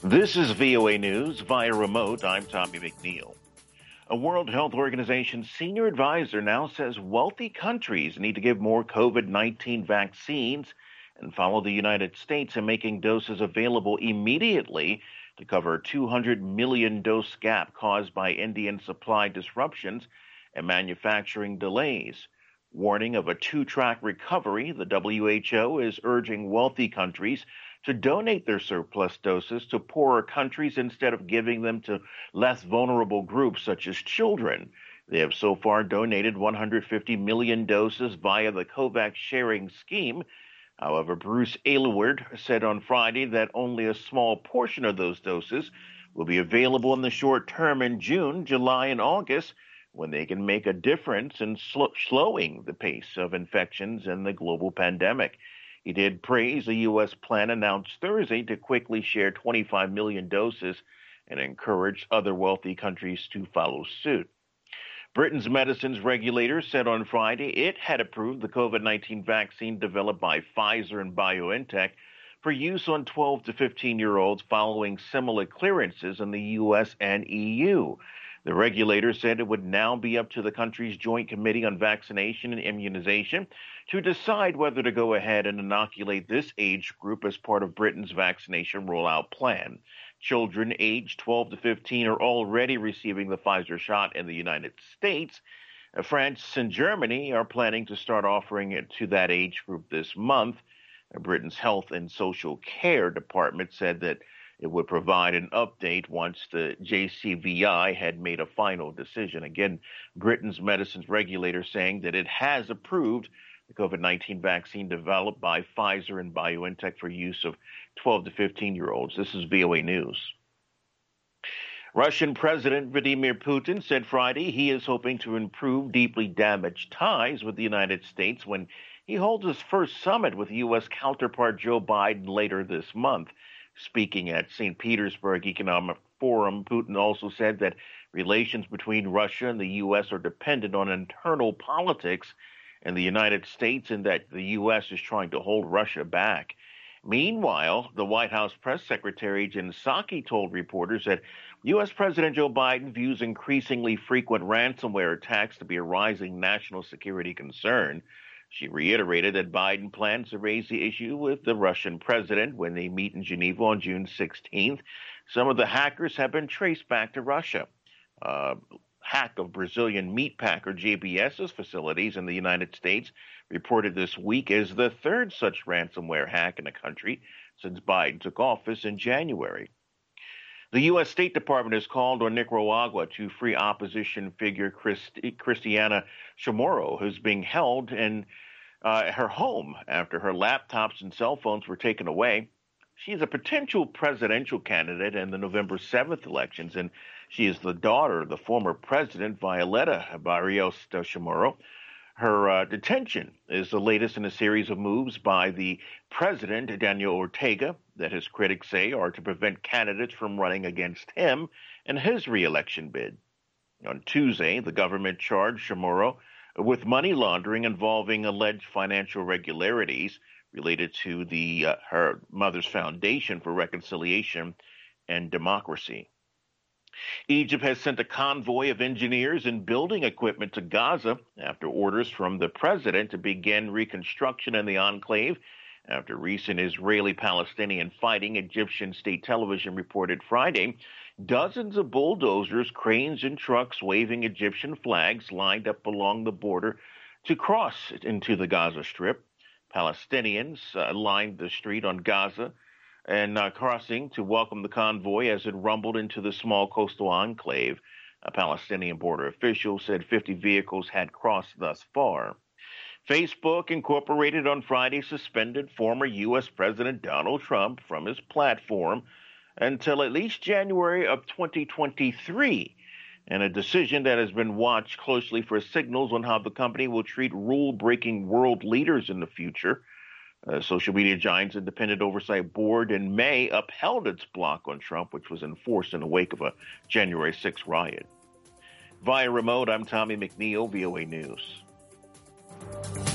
This is VOA News via remote. I'm Tommy McNeil. A World Health Organization senior advisor now says wealthy countries need to give more COVID-19 vaccines and follow the United States in making doses available immediately to cover a 200 million dose gap caused by Indian supply disruptions and manufacturing delays. Warning of a two-track recovery, the WHO is urging wealthy countries to donate their surplus doses to poorer countries instead of giving them to less vulnerable groups such as children. They have so far donated 150 million doses via the COVAX sharing scheme. However, Bruce Aylward said on Friday that only a small portion of those doses will be available in the short term in June, July, and August, when they can make a difference in slowing the pace of infections in the global pandemic. He did praise the U.S. plan announced Thursday to quickly share 25 million doses and encouraged other wealthy countries to follow suit. Britain's medicines regulator said on Friday it had approved the COVID-19 vaccine developed by Pfizer and BioNTech for use on 12 to 15-year-olds following similar clearances in the U.S. and EU. The regulator said it would now be up to the country's Joint Committee on Vaccination and Immunization to decide whether to go ahead and inoculate this age group as part of Britain's vaccination rollout plan. Children aged 12 to 15 are already receiving the Pfizer shot in the United States. France and Germany are planning to start offering it to that age group this month. Britain's Health and Social Care Department said that it would provide an update once the JCVI had made a final decision. Again, Britain's medicines regulator saying that it has approved the COVID-19 vaccine developed by Pfizer and BioNTech for use of 12 to 15-year-olds. This is VOA News. Russian President Vladimir Putin said Friday he is hoping to improve deeply damaged ties with the United States when he holds his first summit with U.S. counterpart Joe Biden later this month. Speaking at St. Petersburg Economic Forum, Putin also said that relations between Russia and the U.S. are dependent on internal politics in the United States and that the U.S. is trying to hold Russia back. Meanwhile, the White House press secretary Jen Psaki told reporters that U.S. President Joe Biden views increasingly frequent ransomware attacks to be a rising national security concern. She reiterated that Biden plans to raise the issue with the Russian president when they meet in Geneva on June 16th. Some of the hackers have been traced back to Russia. Hack of Brazilian meat packer JBS's facilities in the United States reported this week as the third such ransomware hack in the country since Biden took office in January. The U.S. State Department has called on Nicaragua to free opposition figure Cristiana Chamorro, who's being held in her home after her laptops and cell phones were taken away. She is a potential presidential candidate in the November 7th elections, and she is the daughter of the former president, Violeta Barrios Chamorro. Her detention is the latest in a series of moves by the president, Daniel Ortega, that his critics say are to prevent candidates from running against him in his re-election bid. On Tuesday, the government charged Chamorro with money laundering involving alleged financial irregularities related to her mother's Foundation for Reconciliation and Democracy. Egypt has sent a convoy of engineers and building equipment to Gaza after orders from the president to begin reconstruction in the enclave after recent Israeli-Palestinian fighting. Egyptian state television reported Friday dozens of bulldozers, cranes, and trucks waving Egyptian flags lined up along the border to cross into the Gaza Strip. Palestinians lined the street on Gaza and crossing to welcome the convoy as it rumbled into the small coastal enclave. A Palestinian border official said 50 vehicles had crossed thus far. Facebook Incorporated on Friday suspended former U.S. President Donald Trump from his platform until at least January of 2023, and a decision that has been watched closely for signals on how the company will treat rule-breaking world leaders in the future. Social media giant's independent oversight board in May upheld its block on Trump, which was enforced in the wake of a January 6th riot. Via remote, I'm Tommy McNeil, VOA News.